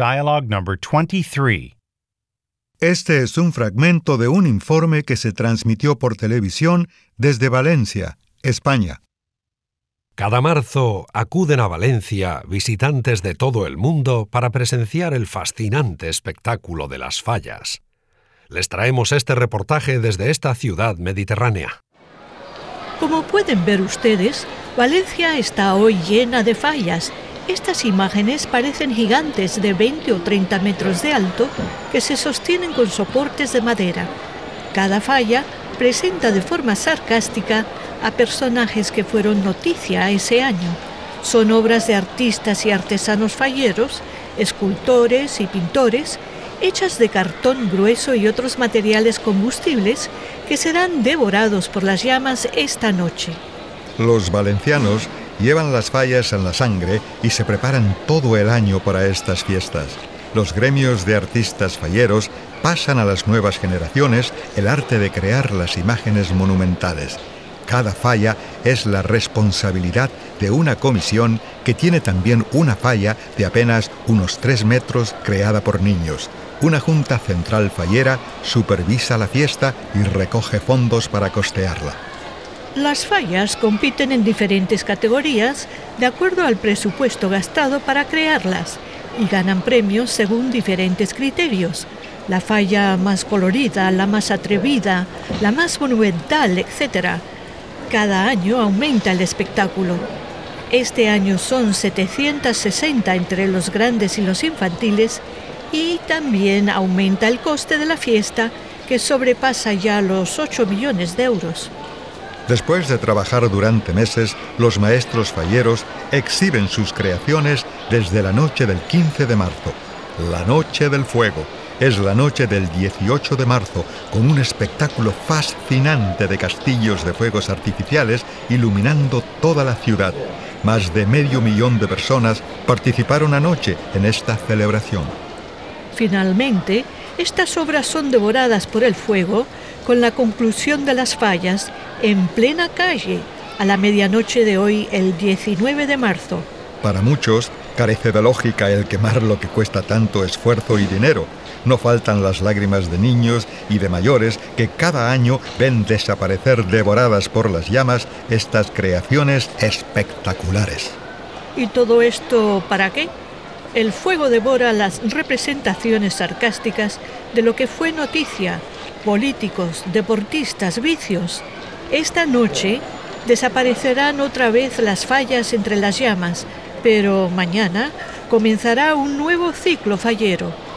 Dialogue number 23. Este es un fragmento de un informe que se transmitió por televisión desde Valencia, España. Cada marzo acuden a Valencia visitantes de todo el mundo para presenciar el fascinante espectáculo de las fallas. Les traemos este reportaje desde esta ciudad mediterránea. Como pueden ver ustedes, Valencia está hoy llena de fallas. Estas imágenes parecen gigantes de 20 o 30 metros de alto que se sostienen con soportes de madera. Cada falla presenta de forma sarcástica a personajes que fueron noticia ese año. Son obras de artistas y artesanos falleros, escultores y pintores, hechas de cartón grueso y otros materiales combustibles que serán devorados por las llamas esta noche. Los valencianos llevan las fallas en la sangre y se preparan todo el año para estas fiestas. Los gremios de artistas falleros pasan a las nuevas generaciones el arte de crear las imágenes monumentales. Cada falla es la responsabilidad de una comisión que tiene también una falla de apenas unos 3 metros creada por niños. Una junta central fallera supervisa la fiesta y recoge fondos para costearla. Las fallas compiten en diferentes categorías de acuerdo al presupuesto gastado para crearlas y ganan premios según diferentes criterios. La falla más colorida, la más atrevida, la más monumental, etc. Cada año aumenta el espectáculo. Este año son 760 entre los grandes y los infantiles y también aumenta el coste de la fiesta, que sobrepasa ya los 8 millones de euros. Después de trabajar durante meses, los maestros falleros exhiben sus creaciones desde la noche del 15 de marzo. La Noche del Fuego es la noche del 18 de marzo, con un espectáculo fascinante de castillos de fuegos artificiales iluminando toda la ciudad. Más de 500.000 de personas participaron anoche en esta celebración. Finalmente, estas obras son devoradas por el fuego con la conclusión de las fallas en plena calle a la medianoche de hoy, el 19 de marzo. Para muchos, carece de lógica el quemar lo que cuesta tanto esfuerzo y dinero. No faltan las lágrimas de niños y de mayores que cada año ven desaparecer devoradas por las llamas estas creaciones espectaculares. ¿Y todo esto para qué? El fuego devora las representaciones sarcásticas de lo que fue noticia: políticos, deportistas, vicios. Esta noche desaparecerán otra vez las fallas entre las llamas, pero mañana comenzará un nuevo ciclo fallero.